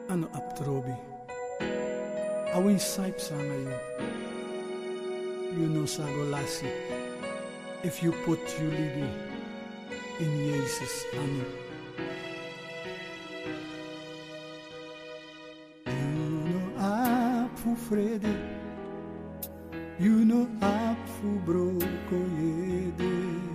Ano aptrobi? Awin saip sa ngayon. You know sagolasi. If you put you libi in Jesus, ano? You know up for Freddy. You know up for Broko Yede.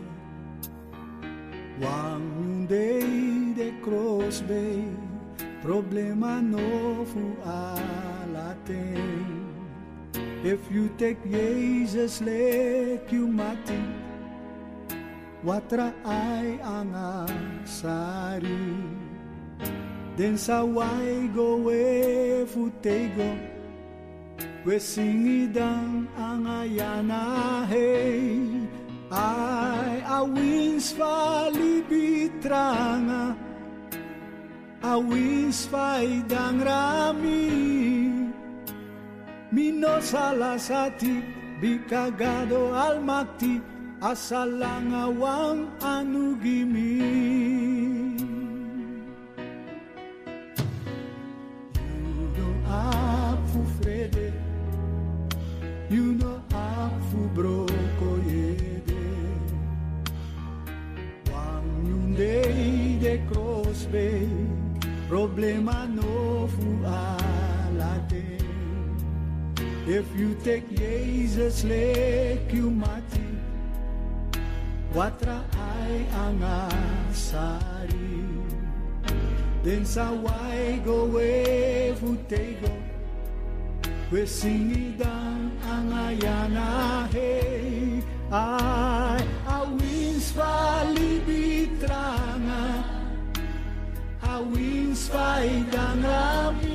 Wang yung day de cross bay. Problema no fu alaten. If you take Jesus lek you mati, watra ay ang asari. Den sa way go we fu tego, we singidang ang ayana hey. Ay awins falibitranga, awis faidang rami. Mino salasati bikagado almakti asalangawang anugimi. You know apu Frede, you know apu Broko Yede. Wang yung day de cross bay, problema no fu alate. If you take Jesus lek you mati, watra ay ang asari. Den sa way go we fu tego, we singidang ang ayana hey. Ay awins falibitranga, awins faidang rami.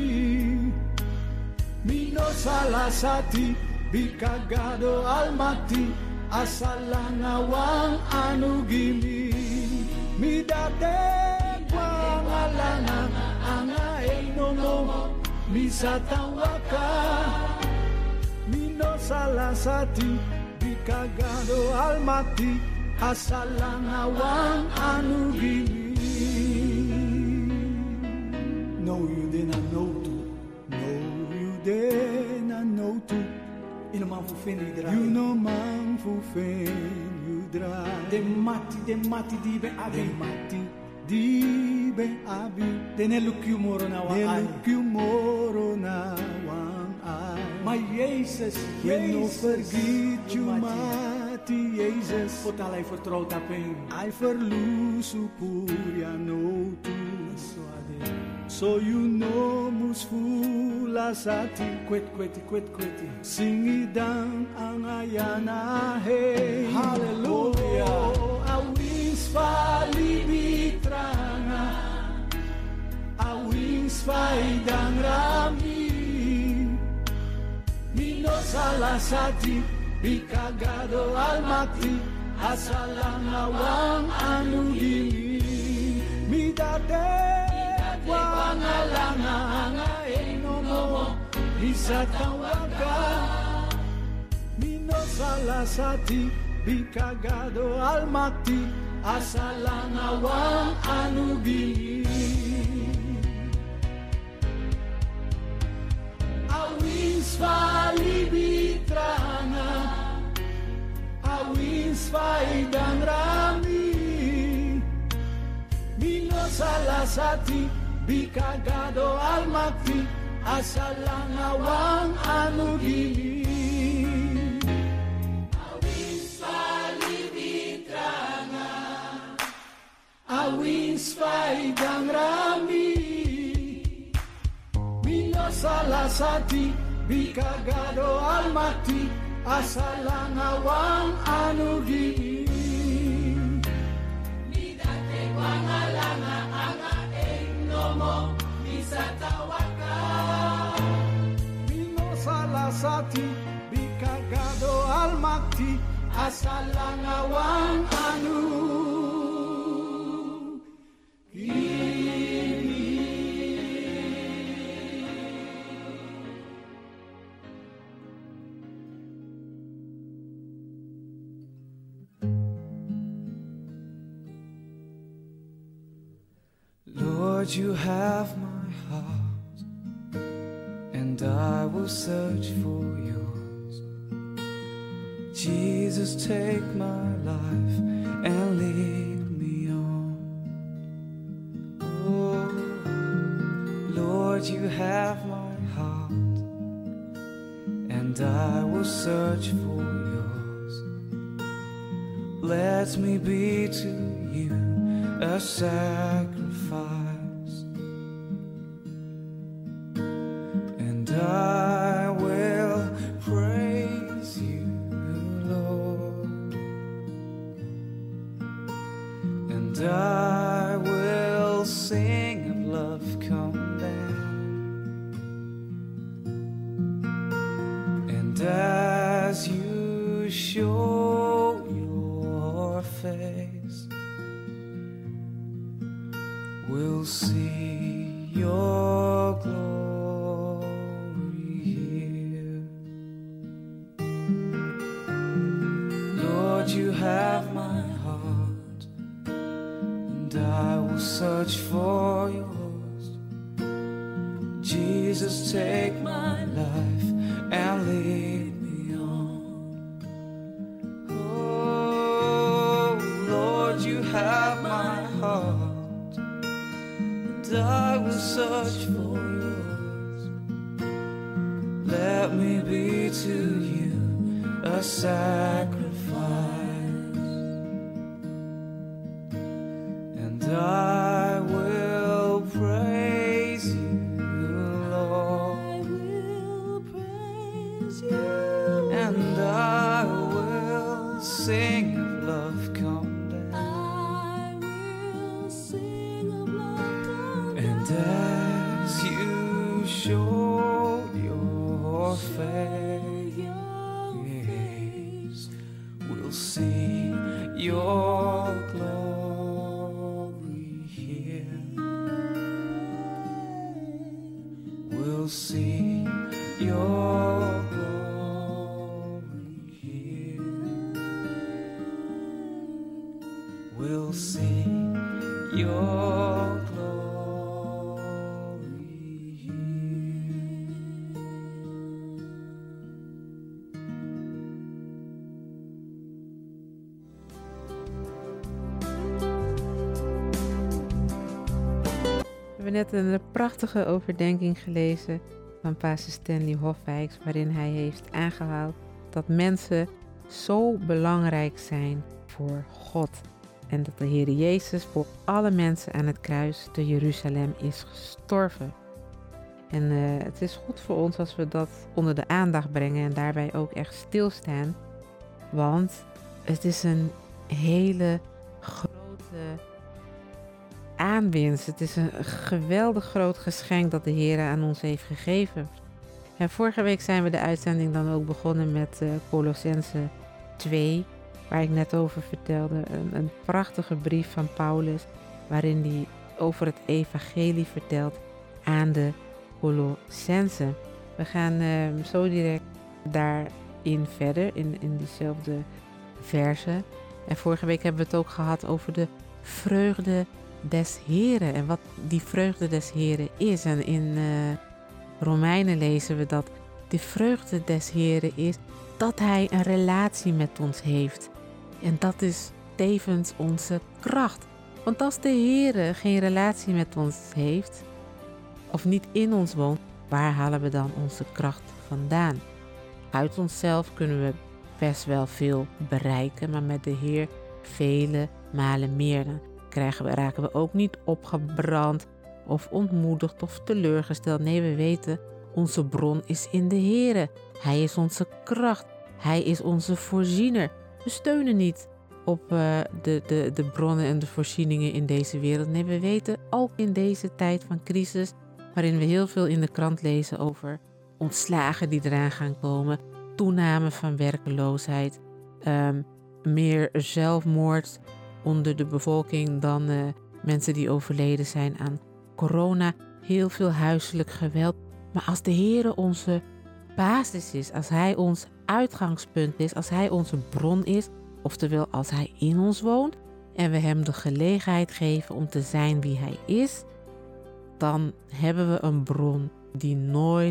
Mino salasati bikagado almati asalangawang anugimi. Midate pangalana anga enomo misatawaka. Mino salasati bikagado almati asalangawang anugimi. No, you didn't know to. No, you didn't know to. You know man fu fen you dry. You know man fu fen you dry. De mati di be abi. De mati di be abi. De ne lukyu moro na wa De ai. lukyu moro na wang ai. My Jesus, You no Jesus. forget you mati Jesus. Potalai vertrouwt op hem. I verlusu puria no tu. So ade. So you know musfula sati. Kweti. Singidang ang ayana hey. Hallelujah. Oh, awins falibitranga, awins faidang rami. Mino salasati bikagado almati asalangawang anugimi. Midate wangalanga enomo isatawaga. Mino salasati bikagado almakti asalangawang anugimi. Awins falibitranga, awins faidang rami. Mino salasati bikagado almakti asalangawang anugimi. Awins falibitranga, awins faidang rami. Mino salasati bikagado almakti asalangawang anugimi. Midate wangalanga anga enomo misatawaka. Mino salasati bikagado almakti asalangawang Lord, you have my heart. will search for yours. Jesus, take my life and lead me on. Oh, Lord, you have my heart, and I will search for yours. Let me be to you a sacrifice, and I will praise you, Lord, and I will sing of love come down, and as you show your face, we'll see your glory here. Lord, you have my heart, and I will search for yours. Jesus, take my life and lead me on. Oh, Lord, you have my heart, I will search for yours. Let me be to you a sacrifice, and I will praise you, Lord. I will praise you, and I will sing of love come down. I will sing of love come down. And as you show your face, we'll see your glory here. We'll see your glory here. We'll see your glory here. We hebben net een prachtige overdenking gelezen van Pastor Stanley Hofwijks, waarin hij heeft aangehaald dat mensen zo belangrijk zijn voor God. En dat de Heer Jezus voor alle mensen aan het kruis te Jeruzalem is gestorven. En het is goed voor ons als we dat onder de aandacht brengen en daarbij ook echt stilstaan. Want het is een hele grote aanwinst. Het is een geweldig groot geschenk dat de Heer aan ons heeft gegeven. En vorige week zijn we de uitzending dan ook begonnen met Colossense 2, waar ik net over vertelde. Een prachtige brief van Paulus, waarin hij over het evangelie vertelt aan de Colossensen. We gaan zo direct daarin verder, in diezelfde versen. En vorige week hebben we het ook gehad over de vreugde des Heren en wat die vreugde des Heren is. En in Romeinen lezen we dat de vreugde des Heren is dat Hij een relatie met ons heeft. En dat is tevens onze kracht. Want als de Heere geen relatie met ons heeft, of niet in ons woont, waar halen we dan onze kracht vandaan? Uit onszelf kunnen we best wel veel bereiken, maar met de Heer vele malen meer. Dan raken we ook niet opgebrand of ontmoedigd of teleurgesteld. Nee, we weten, onze bron is in de Heere. Hij is onze kracht. Hij is onze voorziener. We steunen niet op de bronnen en de voorzieningen in deze wereld. Nee, we weten, ook in deze tijd van crisis, waarin we heel veel in de krant lezen over ontslagen die eraan gaan komen, toename van werkeloosheid, meer zelfmoord onder de bevolking dan mensen die overleden zijn aan corona, heel veel huiselijk geweld. Maar als de Heere onze basis is, als Hij ons uitgangspunt is, als Hij onze bron is, oftewel als Hij in ons woont en we Hem de gelegenheid geven om te zijn wie Hij is, dan hebben we een bron die nooit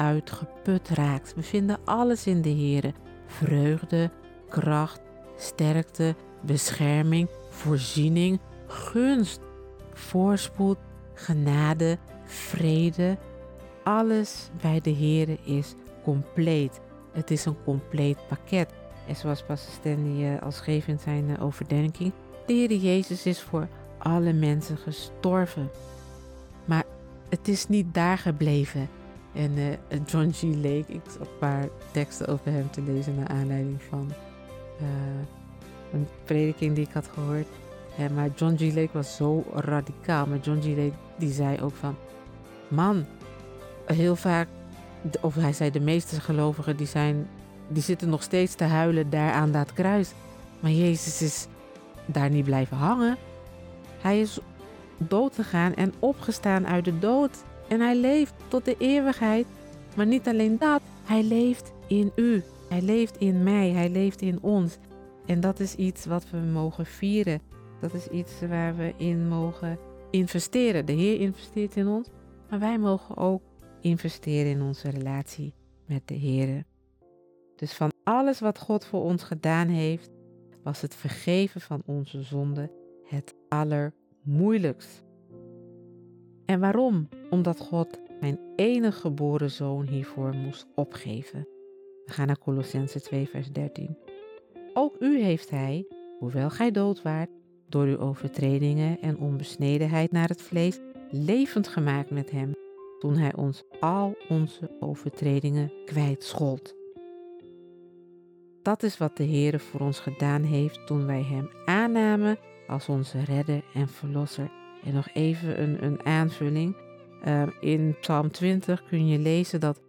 uitgeput raakt. We vinden alles in de Heere. Vreugde, kracht, sterkte, bescherming, voorziening, gunst, voorspoed, genade, vrede. Alles bij de Heere is compleet. Het is een compleet pakket. En zoals Pastor Stanley al schreef in zijn overdenking, de Heere Jezus is voor alle mensen gestorven. Maar het is niet daar gebleven. En John G. Lake, ik zat een paar teksten over hem te lezen naar aanleiding van een prediking die ik had gehoord. Maar John G. Lake was zo radicaal. Maar John G. Lake die zei ook van, man, heel vaak, of hij zei de meeste gelovigen die zitten nog steeds te huilen daar aan dat kruis. Maar Jezus is daar niet blijven hangen. Hij is dood gegaan en opgestaan uit de dood. En hij leeft tot de eeuwigheid. Maar niet alleen dat, hij leeft in u. Hij leeft in mij, hij leeft in ons. En dat is iets wat we mogen vieren. Dat is iets waar we in mogen investeren. De Heer investeert in ons, maar wij mogen ook investeren in onze relatie met de Heer. Dus van alles wat God voor ons gedaan heeft, was het vergeven van onze zonden het allermoeilijkst. En waarom? Omdat God zijn enige geboren zoon hiervoor moest opgeven. We gaan naar Kolossenzen 2 vers 13. Ook u heeft hij, hoewel gij dood waart, door uw overtredingen en onbesnedenheid naar het vlees, levend gemaakt met hem, toen hij ons al onze overtredingen kwijtschold. Dat is wat de Heere voor ons gedaan heeft toen wij hem aannamen als onze redder en verlosser. En nog even een aanvulling. In Psalm 20 kun je lezen dat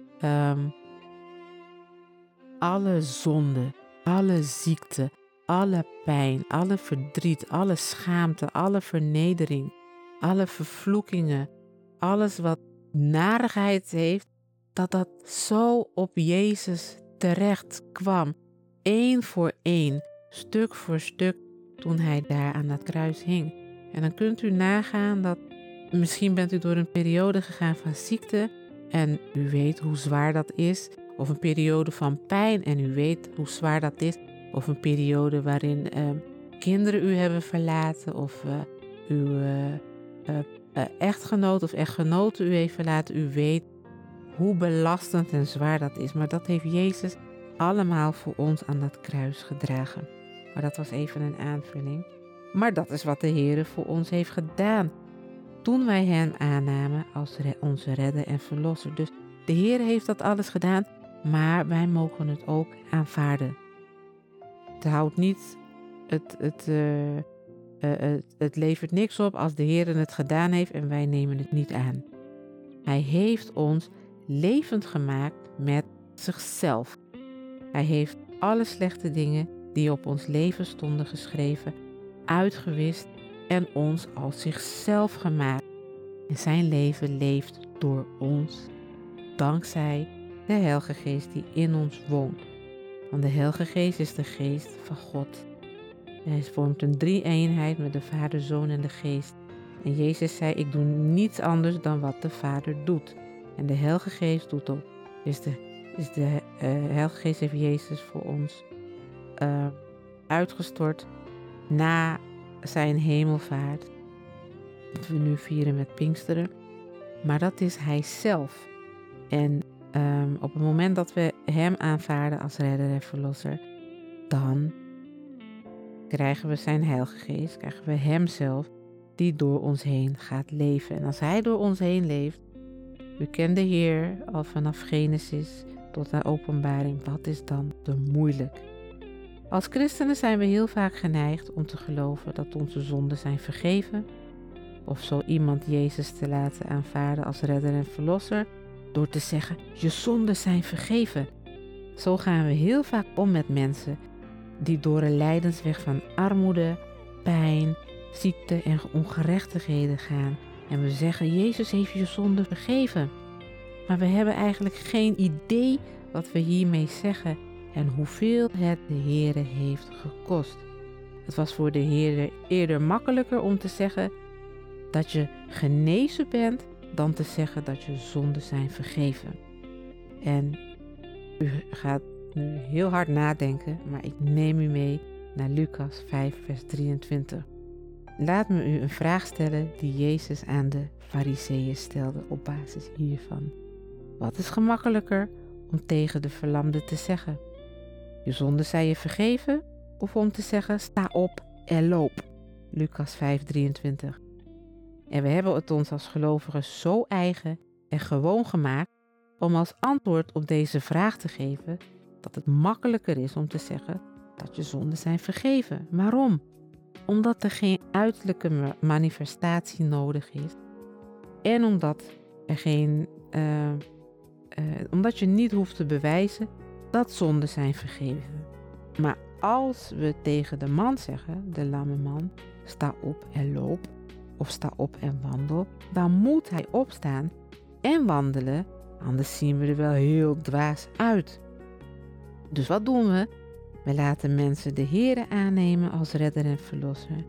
alle zonde, alle ziekte, alle pijn, alle verdriet, alle schaamte, alle vernedering, alle vervloekingen, alles wat narigheid heeft, dat zo op Jezus terecht kwam. Eén voor één, stuk voor stuk, toen hij daar aan dat kruis hing. En dan kunt u nagaan dat misschien bent u door een periode gegaan van ziekte en u weet hoe zwaar dat is. Of een periode van pijn en u weet hoe zwaar dat is. Of een periode waarin kinderen u hebben verlaten of uw echtgenoot of echtgenote u heeft verlaten. U weet hoe belastend en zwaar dat is. Maar dat heeft Jezus allemaal voor ons aan dat kruis gedragen. Maar dat was even een aanvulling. Maar dat is wat de Heere voor ons heeft gedaan toen wij hem aannamen als onze redder en verlosser. Dus de Heere heeft dat alles gedaan, maar wij mogen het ook aanvaarden. Het houdt niet, het levert niks op als de Heere het gedaan heeft en wij nemen het niet aan. Hij heeft ons levend gemaakt met zichzelf. Hij heeft alle slechte dingen die op ons leven stonden geschreven, uitgewist en ons als zichzelf gemaakt. En zijn leven leeft door ons, dankzij de Heilige Geest die in ons woont. Want de Heilige Geest is de Geest van God. Hij vormt een drie-eenheid met de Vader, Zoon en de Geest. En Jezus zei, ik doe niets anders dan wat de Vader doet. En de Heilige Geest doet ook. Dus de Heilige Geest heeft Jezus voor ons uitgestort na zijn hemelvaart. Dat we nu vieren met Pinksteren. Maar dat is hij zelf. En op het moment dat we hem aanvaarden als redder en verlosser, dan krijgen we zijn Heilige Geest, krijgen we hem zelf, die door ons heen gaat leven. En als hij door ons heen leeft, u kent de Heer al vanaf Genesis tot de Openbaring, wat is dan te moeilijk? Als christenen zijn we heel vaak geneigd om te geloven dat onze zonden zijn vergeven, of zo iemand Jezus te laten aanvaarden als redder en verlosser, door te zeggen, je zonden zijn vergeven. Zo gaan we heel vaak om met mensen die door een lijdensweg van armoede, pijn, ziekte en ongerechtigheden gaan. En we zeggen, Jezus heeft je zonde vergeven. Maar we hebben eigenlijk geen idee wat we hiermee zeggen en hoeveel het de Heere heeft gekost. Het was voor de Heere eerder makkelijker om te zeggen dat je genezen bent dan te zeggen dat je zonden zijn vergeven. En u gaat nu heel hard nadenken, maar ik neem u mee naar Lucas 5 vers 23. Laat me u een vraag stellen die Jezus aan de Farizeeën stelde op basis hiervan. Wat is gemakkelijker om tegen de verlamde te zeggen? Je zonden zijn je vergeven, of om te zeggen sta op en loop? Lucas 5:23. En we hebben het ons als gelovigen zo eigen en gewoon gemaakt om als antwoord op deze vraag te geven dat het makkelijker is om te zeggen dat je zonden zijn vergeven. Waarom? Omdat er geen uiterlijke manifestatie nodig is en omdat je niet hoeft te bewijzen dat zonden zijn vergeven. Maar als we tegen de man zeggen, de lamme man, sta op en loop, of sta op en wandel, dan moet hij opstaan en wandelen, anders zien we er wel heel dwaas uit. Dus wat doen we? We laten mensen de Heere aannemen als redder en verlosser.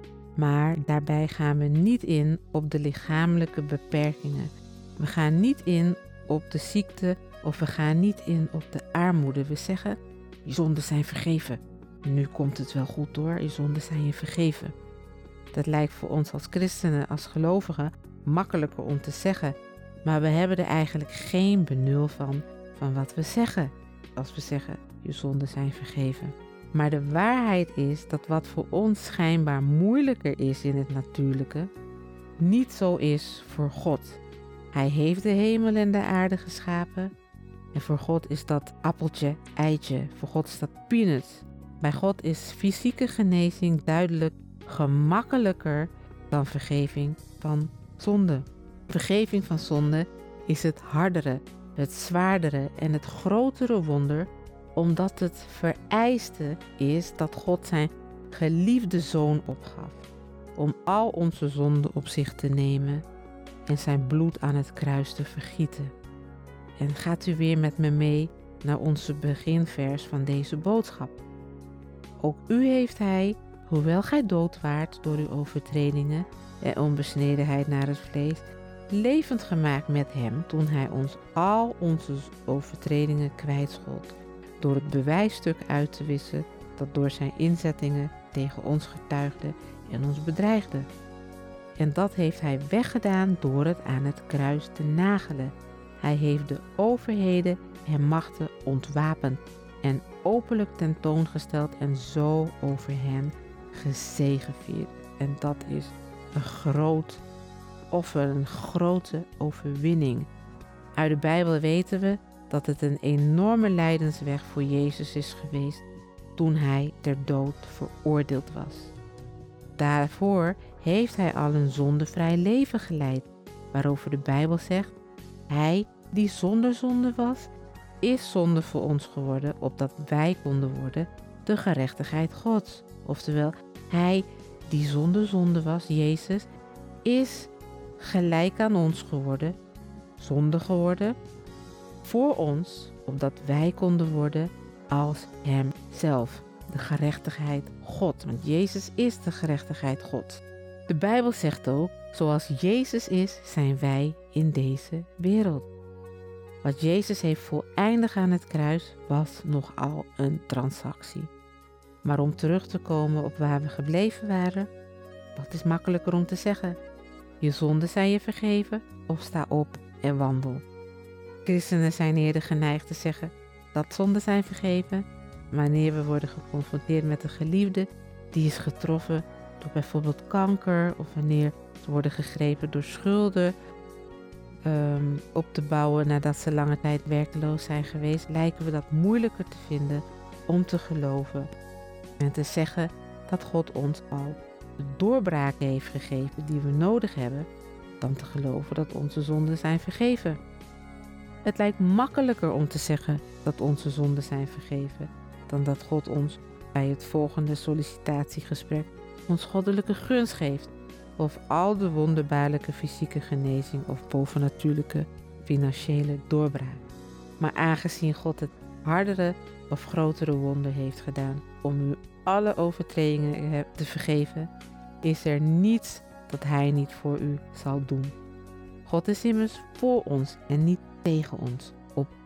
Maar daarbij gaan we niet in op de lichamelijke beperkingen. We gaan niet in op de ziekte of we gaan niet in op de armoede. We zeggen, je zonden zijn vergeven. Nu komt het wel goed hoor, je zonden zijn je vergeven. Dat lijkt voor ons als christenen, als gelovigen, makkelijker om te zeggen. Maar we hebben er eigenlijk geen benul van wat we zeggen. Als we zeggen, je zonden zijn vergeven. Maar de waarheid is dat wat voor ons schijnbaar moeilijker is in het natuurlijke, niet zo is voor God. Hij heeft de hemel en de aarde geschapen. En voor God is dat appeltje, eitje. Voor God is dat peanuts. Bij God is fysieke genezing duidelijk gemakkelijker dan vergeving van zonde. Vergeving van zonde is het hardere, het zwaardere en het grotere wonder, omdat het vereiste is dat God zijn geliefde zoon opgaf, om al onze zonden op zich te nemen en zijn bloed aan het kruis te vergieten. En gaat u weer met me mee naar onze beginvers van deze boodschap. Ook u heeft hij, hoewel gij dood waart door uw overtredingen en onbesnedenheid naar het vlees, levend gemaakt met hem toen hij ons al onze overtredingen kwijtschold, door het bewijsstuk uit te wissen dat door zijn inzettingen tegen ons getuigde en ons bedreigde. En dat heeft hij weggedaan door het aan het kruis te nagelen. Hij heeft de overheden en machten ontwapend en openlijk tentoongesteld en zo over hen gezegevierd. En dat is een groot offer, een grote overwinning. Uit de Bijbel weten we dat het een enorme lijdensweg voor Jezus is geweest toen hij ter dood veroordeeld was. Daarvoor heeft hij al een zondevrij leven geleid, waarover de Bijbel zegt, hij die zonder zonde was, is zonde voor ons geworden, opdat wij konden worden de gerechtigheid Gods. Oftewel, hij die zonder zonde was, Jezus, is gelijk aan ons geworden, zonde geworden, voor ons, opdat wij konden worden als hem zelf, de gerechtigheid God. Want Jezus is de gerechtigheid God. De Bijbel zegt ook, zoals Jezus is, zijn wij in deze wereld. Wat Jezus heeft voleindigd aan het kruis was nogal een transactie. Maar om terug te komen op waar we gebleven waren, wat is makkelijker om te zeggen? Je zonden zijn je vergeven of sta op en wandel. Christenen zijn eerder geneigd te zeggen dat zonden zijn vergeven wanneer we worden geconfronteerd met een geliefde die is getroffen door bijvoorbeeld kanker of wanneer ze worden gegrepen door schulden op te bouwen nadat ze lange tijd werkloos zijn geweest, lijken we dat moeilijker te vinden om te geloven en te zeggen dat God ons al de doorbraken heeft gegeven die we nodig hebben, dan te geloven dat onze zonden zijn vergeven. Het lijkt makkelijker om te zeggen dat onze zonden zijn vergeven, dan dat God ons bij het volgende sollicitatiegesprek ons goddelijke gunst geeft, of al de wonderbaarlijke fysieke genezing of bovennatuurlijke financiële doorbraak. Maar aangezien God het hardere of grotere wonder heeft gedaan om u alle overtredingen te vergeven, is er niets dat hij niet voor u zal doen. God is immers voor ons en niet tegen ons op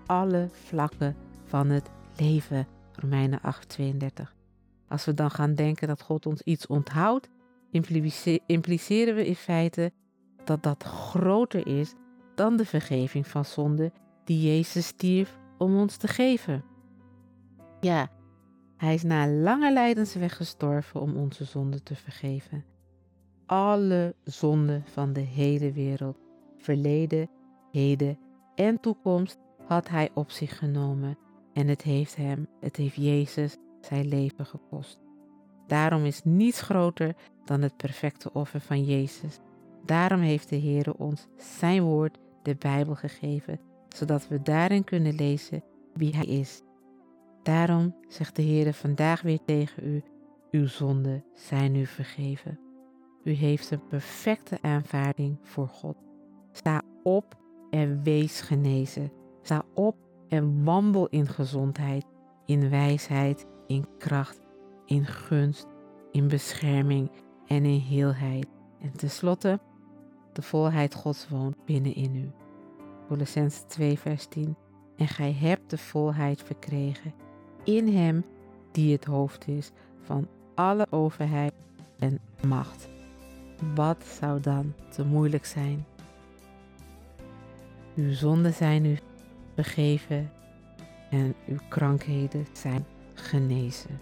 alle vlakken van het leven. Romeinen 8:32. Als we dan gaan denken dat God ons iets onthoudt, impliceren we in feite dat dat groter is dan de vergeving van zonde die Jezus stierf om ons te geven. Ja, hij is na lange lijdensweg gestorven om onze zonden te vergeven. Alle zonden van de hele wereld, verleden, heden en toekomst, had hij op zich genomen en het heeft Jezus zijn leven gekost. Daarom is niets groter dan het perfecte offer van Jezus. Daarom heeft de Heer ons zijn woord, de Bijbel, gegeven, zodat we daarin kunnen lezen wie hij is. Daarom zegt de Heer vandaag weer tegen u, uw zonden zijn u vergeven. U heeft een perfecte aanvaarding voor God. Sta op en wees genezen. Sta op en wandel in gezondheid, in wijsheid, in kracht, in gunst, in bescherming en in heelheid. En tenslotte, de volheid Gods woont binnenin u. Colossenzen 2:10. En gij hebt de volheid verkregen in hem die het hoofd is van alle overheid en macht. Wat zou dan te moeilijk zijn? Uw zonden zijn u vergeven en uw krankheden zijn genezen.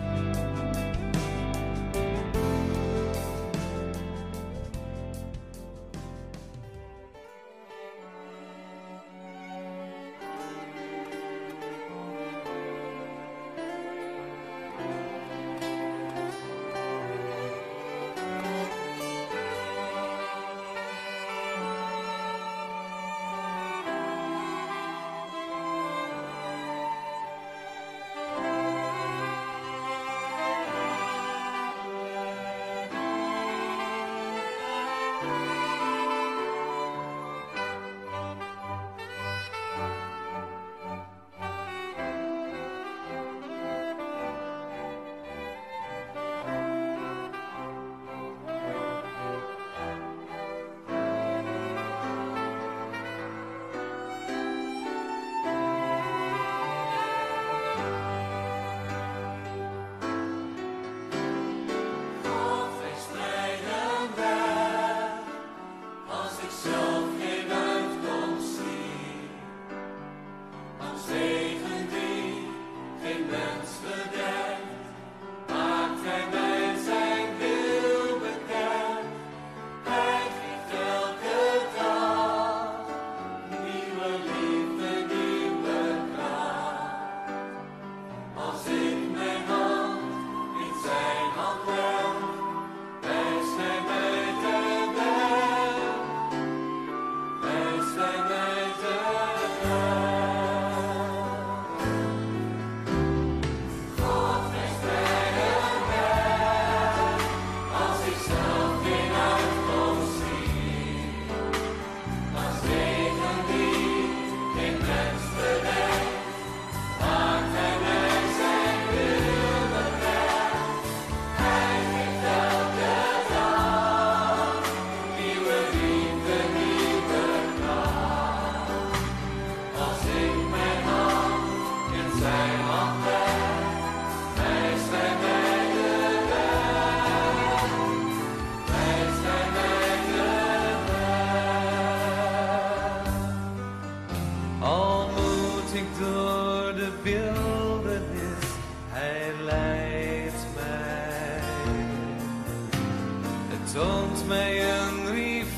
toont mij een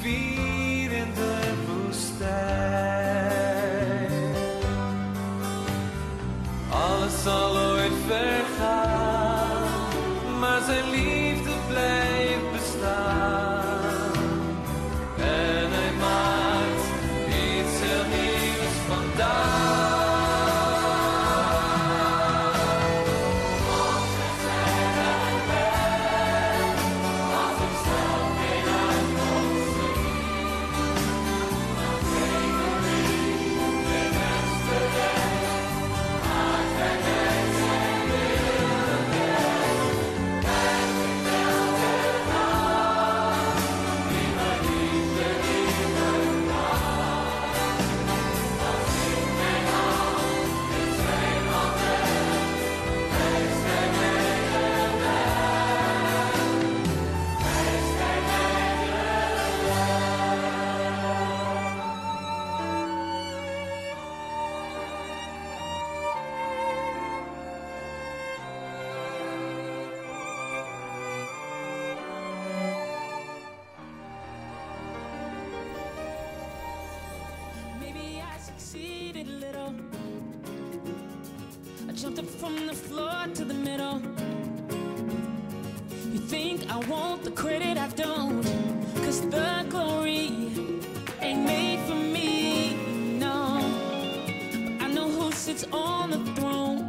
rivier in de woestijn. Alles zal ooit vergaan, maar zijn liefde blijft bestaan. En hij maakt iets heel nieuws vandaag. succeeded a little. I jumped up from the floor to the middle. You think I want the credit, I don't, 'cause the glory ain't made for me, no. But I know who sits on the throne,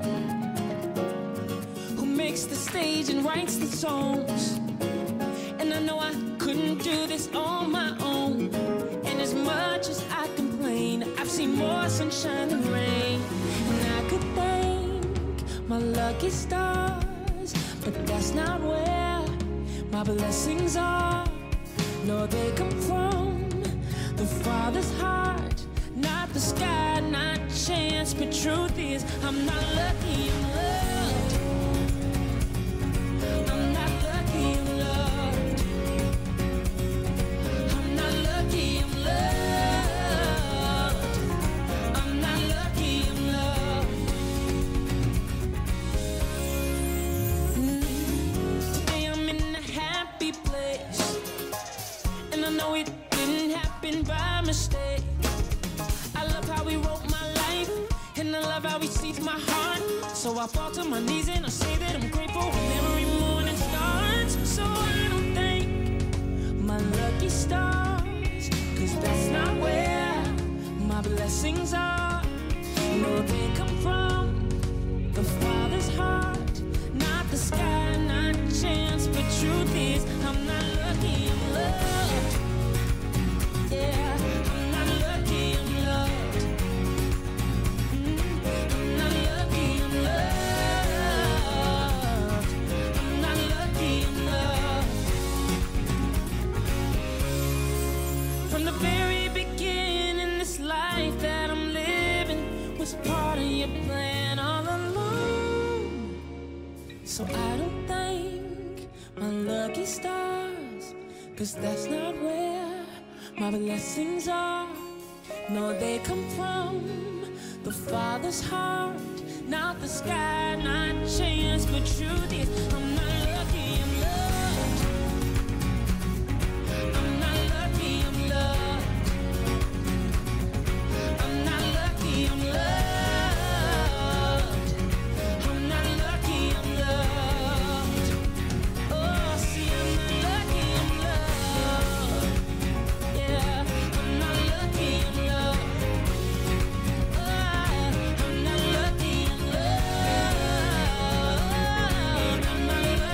who makes the stage and writes the songs. And I know I couldn't do this on my own. And as much as I complain, I've seen more sunshine than rain. And I could thank my lucky stars, but that's not where my blessings are. No, they come from the Father's heart, not the sky, not chance. But truth is, I'm not lucky, I'm loved. I'm not lucky, I'm loved. I'm not lucky, I'm loved. I'm not lucky, I'm loved. Today I'm in a happy place, and I know it didn't happen by mistake. I love how he wrote my life, and I love how he sees my heart. So I fall to my knees and I say that I'm grateful when every morning starts. So I don't thank my lucky stars, 'cause that's not where my blessings are. No, they come from the Father's heart, not the sky, not chance. But truth is, I'm not lucky, I'm loved. Yeah, I'm not lucky, I'm loved. I'm not lucky, I'm loved. I'm not lucky, I'm loved. From the very beginning, this life that I'm living was part of your plan all along. So I don't thank my lucky stars, 'cause that's not where my blessings are. No, they come from the Father's heart, not the sky, not chance. But truth is, I'm not lucky, I'm loved. I'm not lucky, I'm loved. I'm not lucky, I'm loved. I'm not lucky, I'm loved. Oh, see, I'm not lucky, I'm loved. Yeah, I'm not lucky, I'm loved. I'm not lucky, I'm loved. I'm not lucky, I'm loved.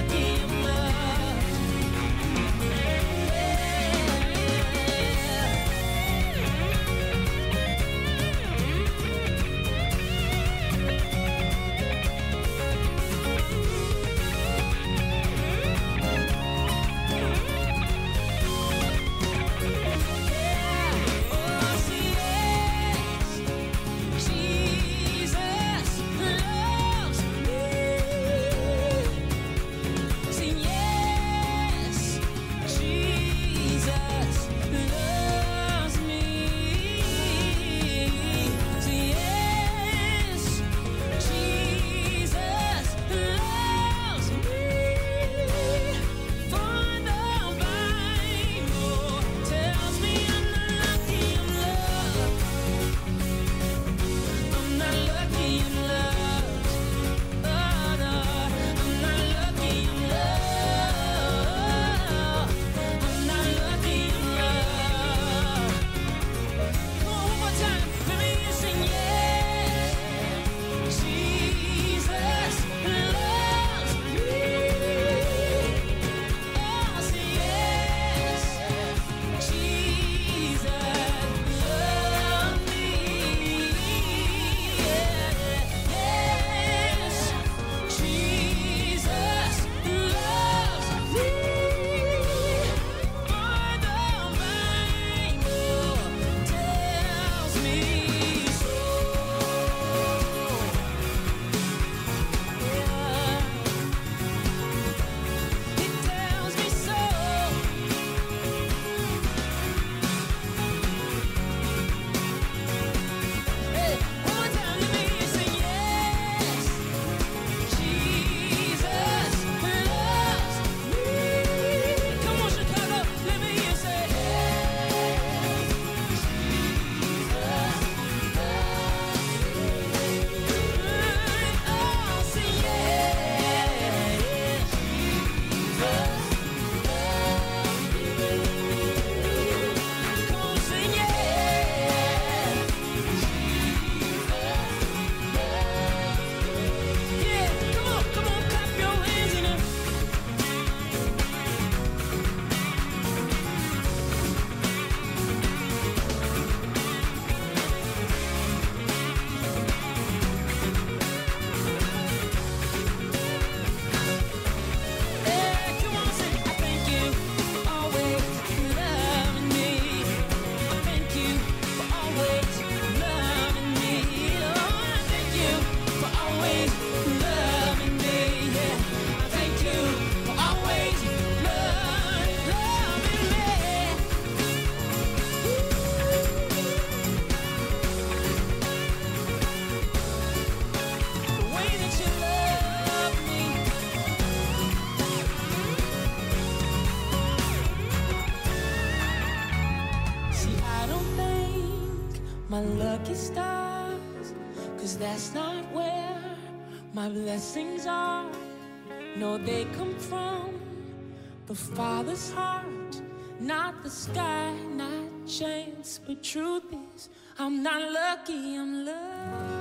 I don't thank my lucky stars, 'cause that's not where my blessings are. No, they come from the Father's heart, not the sky, not chance. But truth is, I'm not lucky, I'm loved.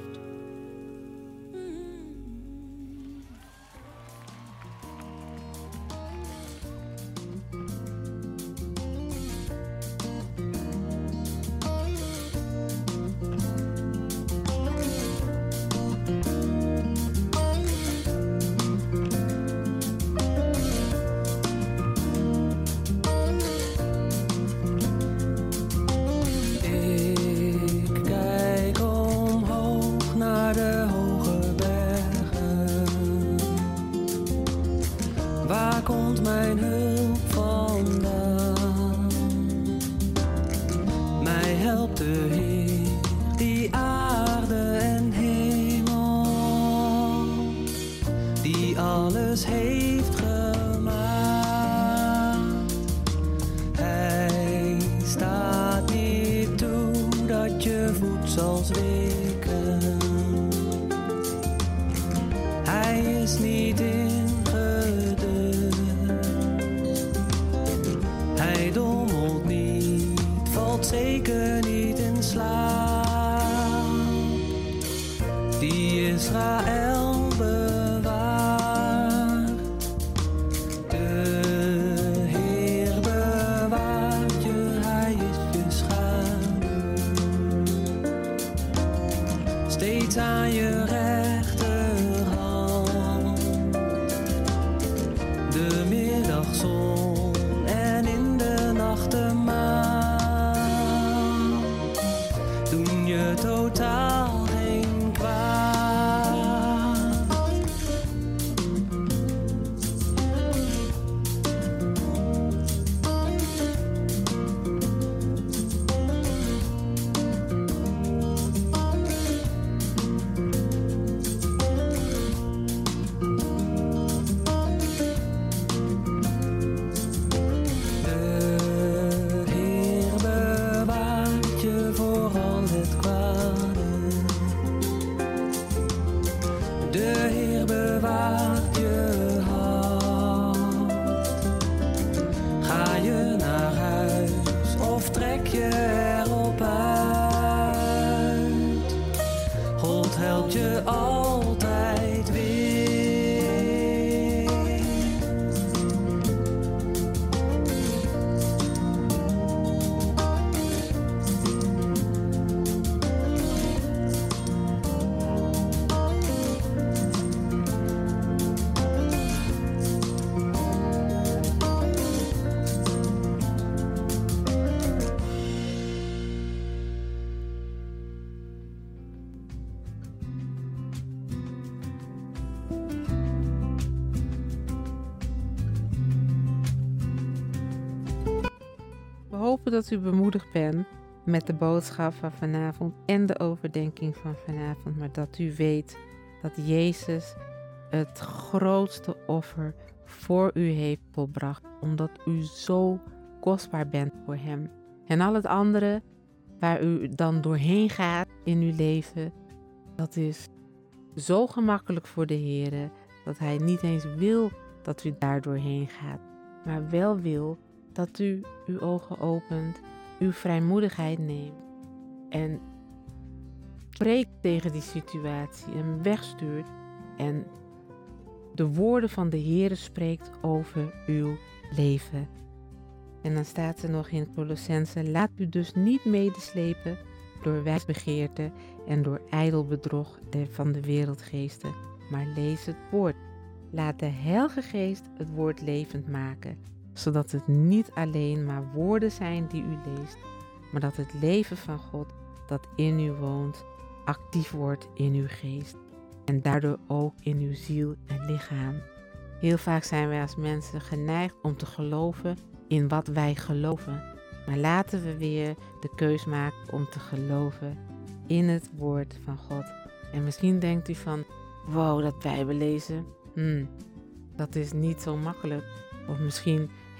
Waar komt mijn hulp vandaan? Mij helpt de Heer die aarde en hemel, die alles heeft gemaakt. Hij staat niet toe dat je voet zal zwikken. Hij is niet in dommelt niet, valt zeker niet in slaap. Die Israël bewaart. De Heer bewaart je, hij is je schaduw. Steeds aan je rechterhand. De middagzon de maan doen je totaal geen kwaad. De Heer bewaart je hart. Ga je naar huis of trek je erop uit? God helpt je altijd weer. We hopen dat u bemoedigd bent met de boodschap van vanavond en de overdenking van vanavond. Maar dat u weet dat Jezus het grootste offer voor u heeft volbracht. Omdat u zo kostbaar bent voor hem. En al het andere waar u dan doorheen gaat in uw leven, dat is zo gemakkelijk voor de Heer. Dat hij niet eens wil dat u daar doorheen gaat. Maar wel wil dat u uw ogen opent, uw vrijmoedigheid neemt en spreekt tegen die situatie en wegstuurt en de woorden van de Heere spreekt over uw leven. En dan staat er nog in Colossenzen: laat u dus niet medeslepen door wijsbegeerte en door ijdel bedrog van de wereldgeesten, maar lees het woord. Laat de Heilige Geest het woord levend maken, zodat het niet alleen maar woorden zijn die u leest, maar dat het leven van God dat in u woont actief wordt in uw geest en daardoor ook in uw ziel en lichaam. Heel vaak zijn wij als mensen geneigd om te geloven in wat wij geloven, maar laten we weer de keus maken om te geloven in het woord van God. En misschien denkt u van, wow, dat Bijbel lezen, dat is niet zo makkelijk. Of misschien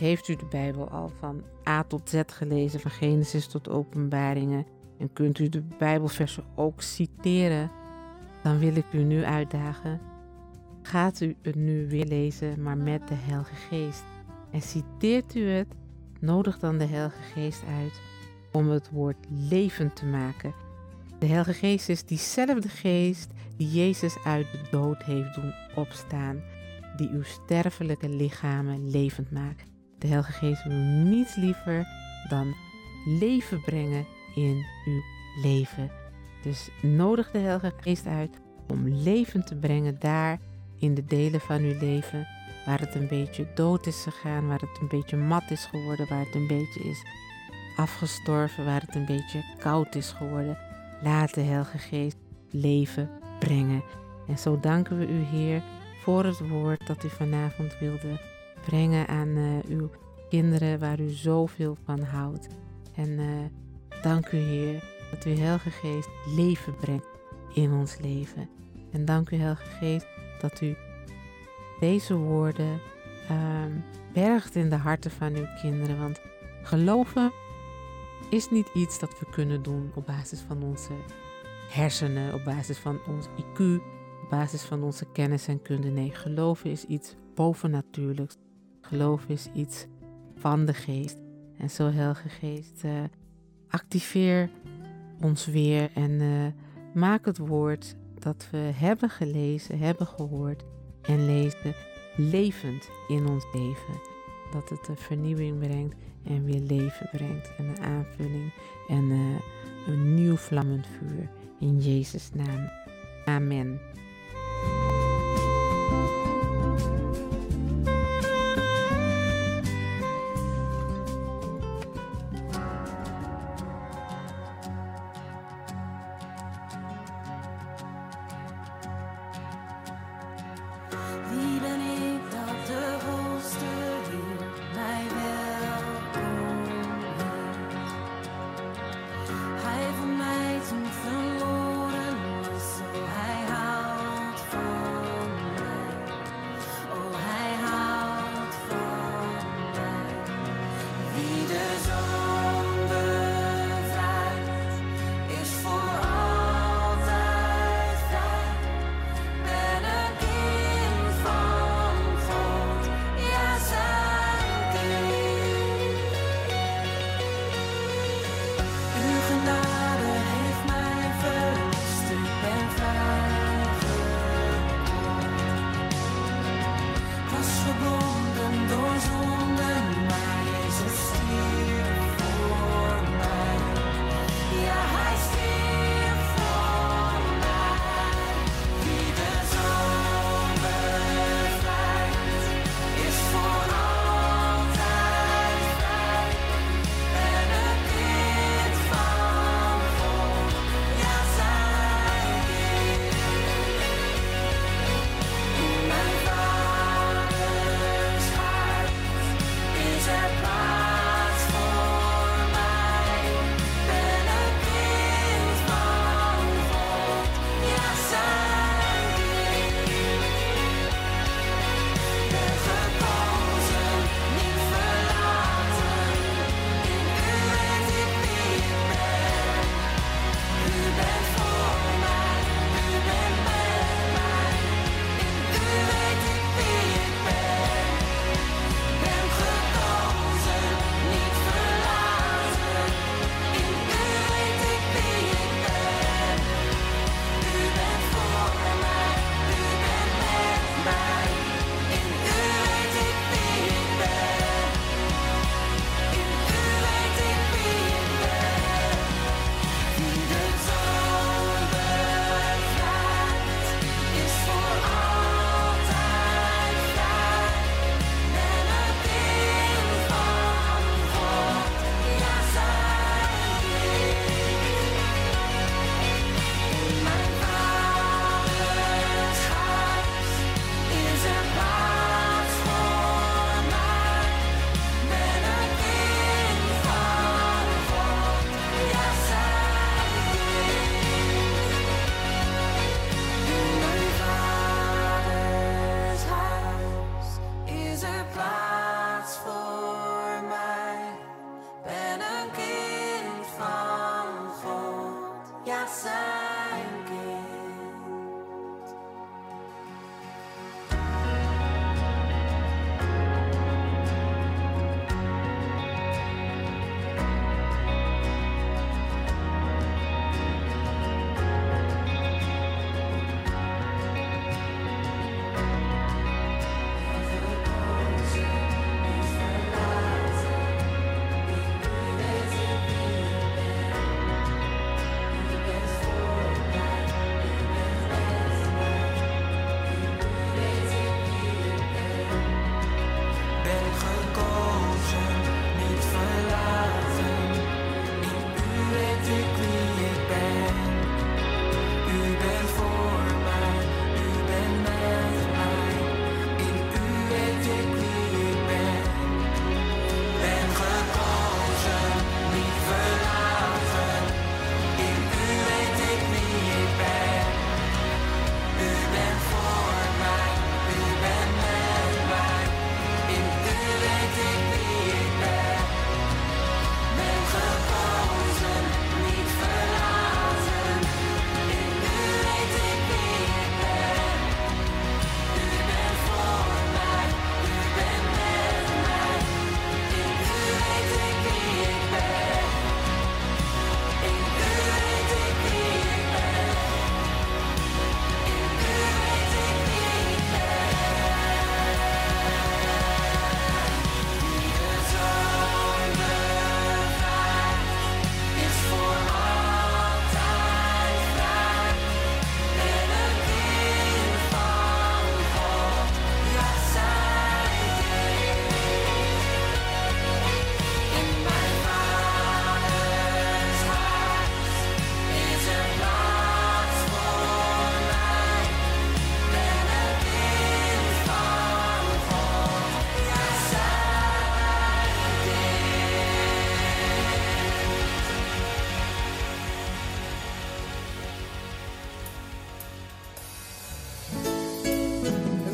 Heeft u de Bijbel al van A tot Z gelezen, van Genesis tot Openbaringen? En kunt u de Bijbelversen ook citeren? Dan wil ik u nu uitdagen. Gaat u het nu weer lezen, maar met de Heilige Geest. En citeert u het, nodig dan de Heilige Geest uit om het woord levend te maken. De Heilige Geest is diezelfde geest die Jezus uit de dood heeft doen opstaan, die uw sterfelijke lichamen levend maakt. De Heilige Geest wil niets liever dan leven brengen in uw leven. Dus nodig de Heilige Geest uit om leven te brengen daar in de delen van uw leven waar het een beetje dood is gegaan, waar het een beetje mat is geworden, waar het een beetje is afgestorven, waar het een beetje koud is geworden. Laat de Heilige Geest leven brengen. En zo danken we u, Heer, voor het woord dat u vanavond wilde brengen aan uw kinderen waar u zoveel van houdt. En dank u, Heer, dat uw Heilige Geest leven brengt in ons leven. En dank u, Heilige Geest, dat u deze woorden bergt in de harten van uw kinderen. Want geloven is niet iets dat we kunnen doen op basis van onze hersenen, op basis van ons IQ, op basis van onze kennis en kunde. Nee, geloven is iets bovennatuurlijks. Geloven is iets van de geest. En zo, Heilige Geest, activeer ons weer en maak het woord dat we hebben gelezen, hebben gehoord en lezen levend in ons leven. Dat het een vernieuwing brengt en weer leven brengt en een aanvulling en een nieuw vlammend vuur. In Jezus' naam. Amen. Wie ben ik dat de hoogste Heer mij welkom heet? Hij voor mij toen verloren was, zo hij houdt van mij.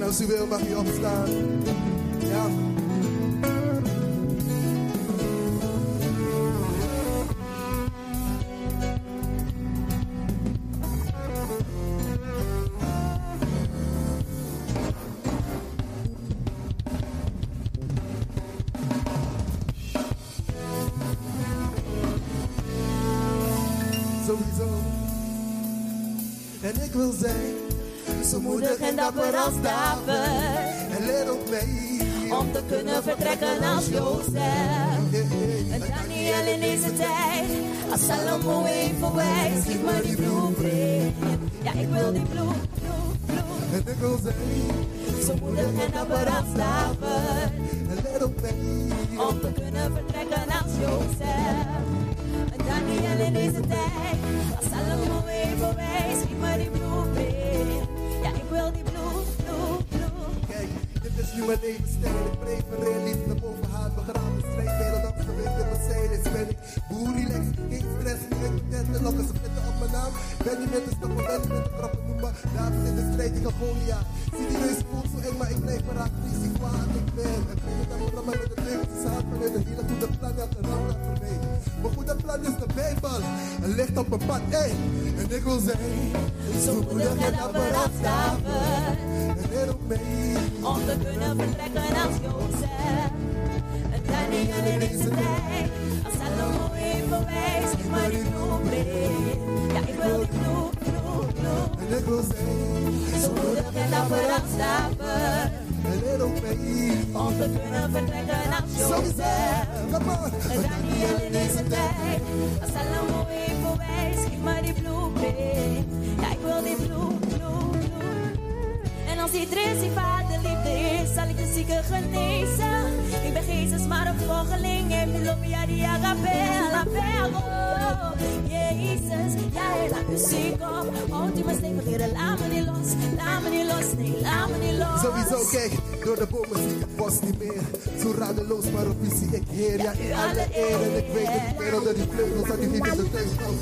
als u wil mag u opstaan. Ja. Sowieso. En ik wil zijn zo moedig en dapper als David. En leer ook mee om te kunnen vertrekken als Jozef. En Daniel in deze tijd, als Salomo even wijs, geef me die blueprint. Ja, ik wil die blue. En ik wil zijn zo moedig en dapper als David. En leer ook mee om te kunnen vertrekken als Jozef. En Daniel in deze tijd, als Salomo even wijs, geef me die blueprint. Ja, ik wil die blue. Kijk, dit is nu mijn levensstijl. Ik prefereer liefde boven haat. Begraven strijd, wereldangs gewicht in mijn zeilen. Ben ik boer relaxed, geen stress. Nu ik testen, lokken ze vitten op mijn naam. Ben je met de stappen, ben je met de trappen, noem maar. Dames in de strijd, ik ga Goliath. Zie die neus voelt zo eng, maar ik blijf paraat. Precies zie kwaad ik ben. En ben het aan mijn rammen met de levens. Zaad vanuit een hele goede plan, ja, een rammen voor mij. Mijn goede plan is de Bijbel. Een licht op mijn pad, ey. En ik wil zijn zo moedig en dapper als David. En leer ook mee om te kunnen vertrekken als Jozef. En Daniel in deze tijd, als Salomo even wijs, geef me die blueprint. Ja, ik wil die blue. En ik wil zijn zo moedig en dapper als David. En leer ook mee om te kunnen vertrekken als Jozef. En Daniel in deze tijd, als Salomo even wijs, geef me die blueprint. Ja, ik wil die blue. En als iedereen zijn vaderliefde is, zal ik de zieken genezen. Ik ben Jezus, maar een volgeling. En nu loop je die agape, oh. Jezus, jij laat muziek op. Houdt u me stevig, Heer, laat me niet los. Laat me niet los, nee, laat me niet los. Sowieso, kijk, door de bomen zie ik het bos niet meer. Zo radeloos, maar op wie zie ik Heer. Ja, in alle eer. En ik weet dat ik weer onder die vleugels dat ik niet in de thuis kom.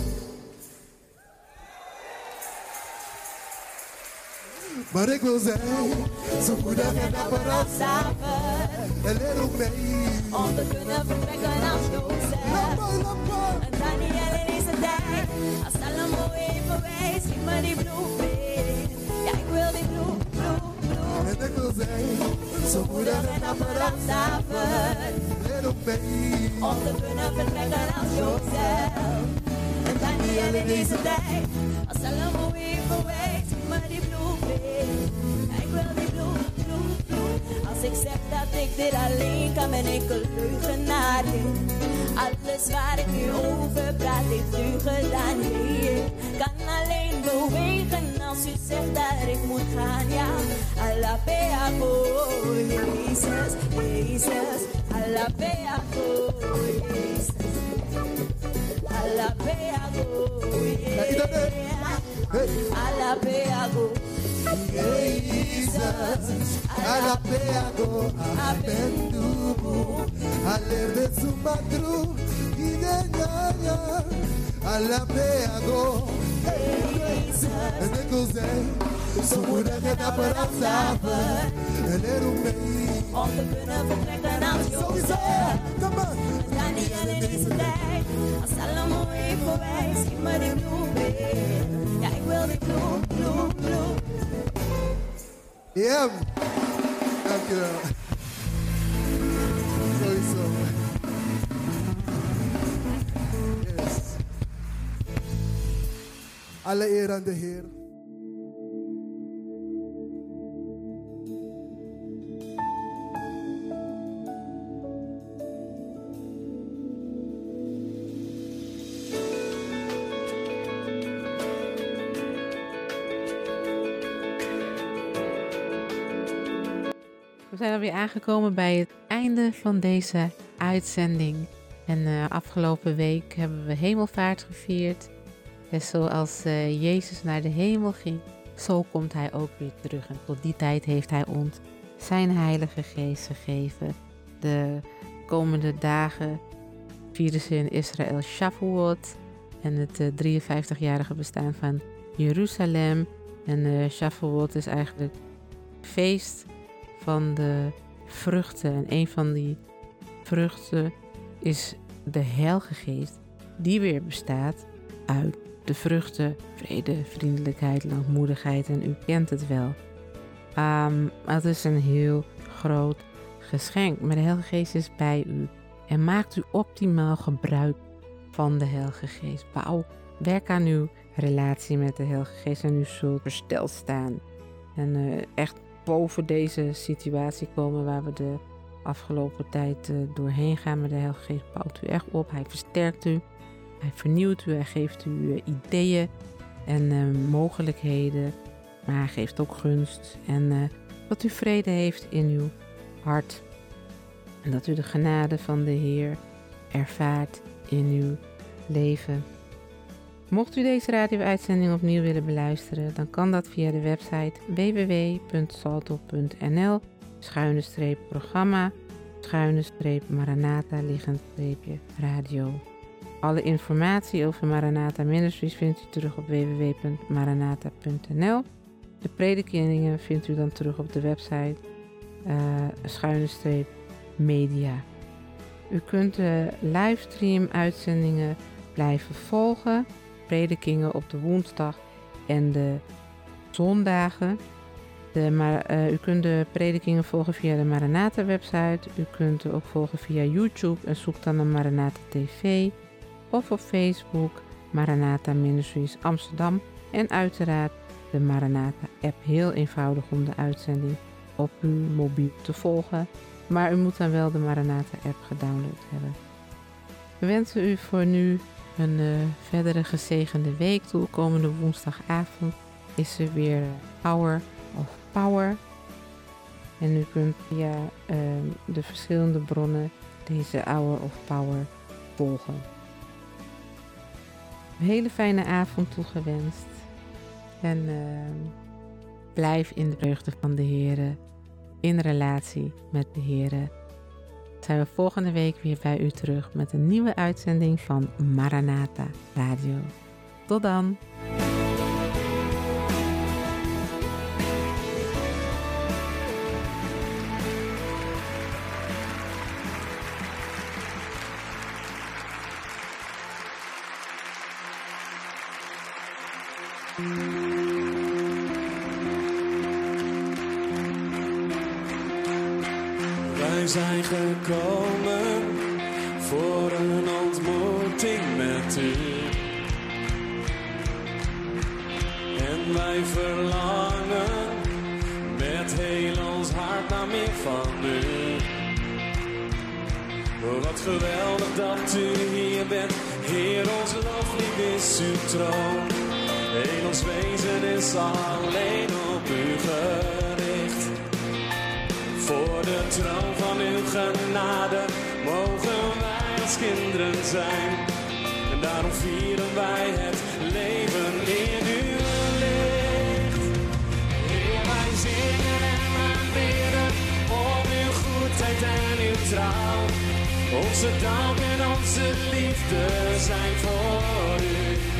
Maar ik wil zijn zo moedig en dapper als David. En leer ook mee om te kunnen vertrekken als Jozef. En Daniel in deze tijd, als Salomo even wijs, geef me die blueprint. Ja, ik wil die blue. En ik wil zijn zo moedig en dapper als David. Leer ook mee om te kunnen vertrekken als Jozef. En Daniel in deze tijd, als Salomo even wijs, geef me die blueprint. Ja, ik wil die blue. Als ik zeg dat ik dit alleen kan, ben ik een leugenaar. Alles waar ik nu over praat, heeft u gedaan. Ik kan alleen bewegen als u zegt dat ik moet gaan. Ja, alabeago, Jezus, Jezus. Alabeago, Jezus. Alabeago, Jezus. Alabeago. Jesus, alabeago, abendubu, alerde sumatru, idenya, alabeago. En ik wil zijn zo moedig en dapper als David. En leer ook mee om te kunnen vertrekken als Jozef. Come on. En Daniel in deze tijd, als Salomo even wijs, geef me die blueprint. Ja, ik wil die blue. Ja, dankjewel. Sowieso. Yes. Alle eer aan de Heer. We zijn alweer aangekomen bij het einde van deze uitzending. En afgelopen week hebben we hemelvaart gevierd. En zoals Jezus naar de hemel ging, zo komt hij ook weer terug. En tot die tijd heeft hij ons zijn Heilige Geest gegeven. De komende dagen vieren ze in Israël Shavuot en het 53-jarige bestaan van Jeruzalem. En Shavuot is eigenlijk feest van de vruchten. En een van die vruchten is de Heilige Geest, die weer bestaat uit de vruchten vrede, vriendelijkheid, langmoedigheid. En u kent het wel. Het is een heel groot geschenk. Maar de Heilige Geest is bij u. En maakt u optimaal gebruik van de Heilige Geest. Werk aan uw relatie met de Heilige Geest en u zult versteld staan. En echt boven deze situatie komen waar we de afgelopen tijd doorheen gaan met de Heilige Geest. Bouwt u echt op. Hij versterkt u. Hij vernieuwt u. Hij geeft u ideeën en mogelijkheden. Maar hij geeft ook gunst. En dat u vrede heeft in uw hart. En dat u de genade van de Heer ervaart in uw leven. Mocht u deze radio-uitzending opnieuw willen beluisteren, dan kan dat via de website www.salto.nl/programma /Maranatha-radio. Alle informatie over Maranatha Ministries vindt u terug op www.maranatha.nl. De predikingen vindt u dan terug op de website /media. U kunt de livestream uitzendingen blijven volgen. Predikingen op de woensdag en de zondagen. U kunt de predikingen volgen via de Maranatha website. U kunt ook volgen via YouTube en zoek dan naar Maranatha TV. Of op Facebook Maranatha Ministries Amsterdam. En uiteraard de Maranatha app. Heel eenvoudig om de uitzending op uw mobiel te volgen. Maar u moet dan wel de Maranatha app gedownload hebben. We wensen u voor nu een verdere gezegende week toe. Komende woensdagavond is er weer Hour of Power. En u kunt via de verschillende bronnen deze Hour of Power volgen. Een hele fijne avond toegewenst. En blijf in de vreugde van de Heere. In relatie met de Heere. Zijn we volgende week weer bij u terug met een nieuwe uitzending van Maranatha Radio. Tot dan! Wij zijn gekomen voor een ontmoeting met u. En wij verlangen met heel ons hart naar meer van u. Wat geweldig dat u hier bent, Heer, ons loflied is uw troon. Heel ons wezen is alleen op u gericht. Voor de troon van uw genade mogen wij als kinderen zijn. En daarom vieren wij het leven in uw licht. Heer, wij zingen en aanbidden om uw goedheid en uw trouw. Onze dank en onze liefde zijn voor u.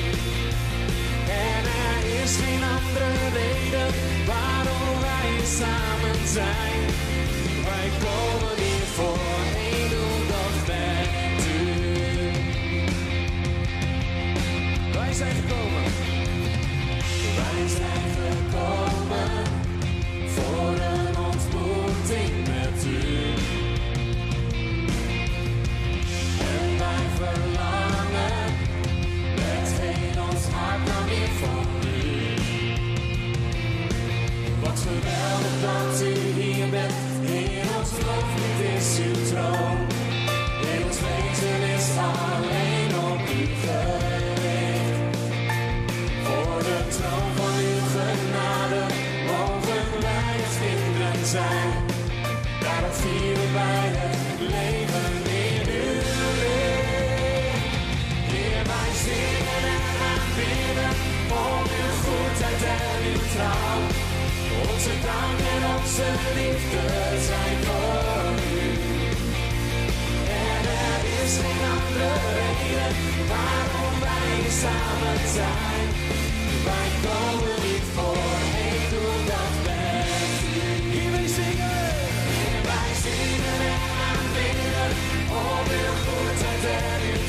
En er is geen andere reden waarom wij samen zijn. Wij komen hier voor één doel, dat bent u. Wij zijn gekomen. Wij zijn gekomen voor een ontmoeting met u. En wij verlangen met heel ons hart naar meer van u. Wat geweldig dat u hier bent. Heer, ons loflied is uw troon. Heer, ons wezen is alleen op u gericht. Voor de troon van uw genade mogen wij als kinderen zijn. Daarom vieren wij het leven in uw licht. Heer, wij zingen en aanbidden om uw goedheid en uw trouw. Onze dank en onze liefde zijn voor u. En er is geen andere reden waarom wij samen zijn. Wij komen niet voor één doel, dat bent u.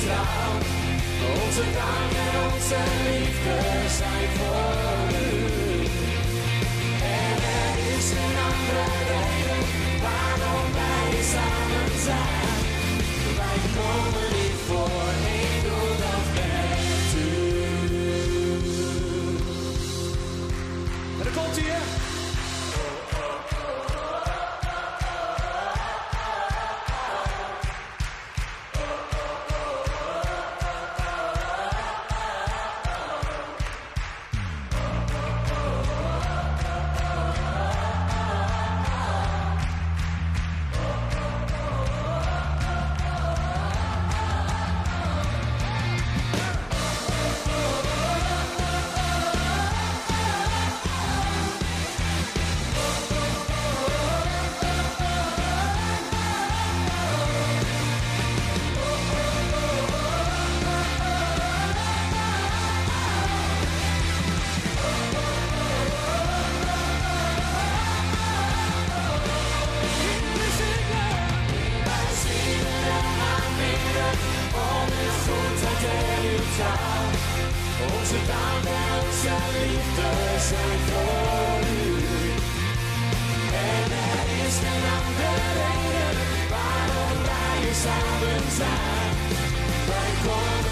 trouw. Onze dank en onze liefde zijn voor u. En er is geen andere reden waarom wij samen zijn. Wij komen niet voor één doel, dat bent u. En dan komt hij, hè? Onze dank en onze liefde zijn voor u. En er is geen andere reden waarom wij samen zijn. Wij komen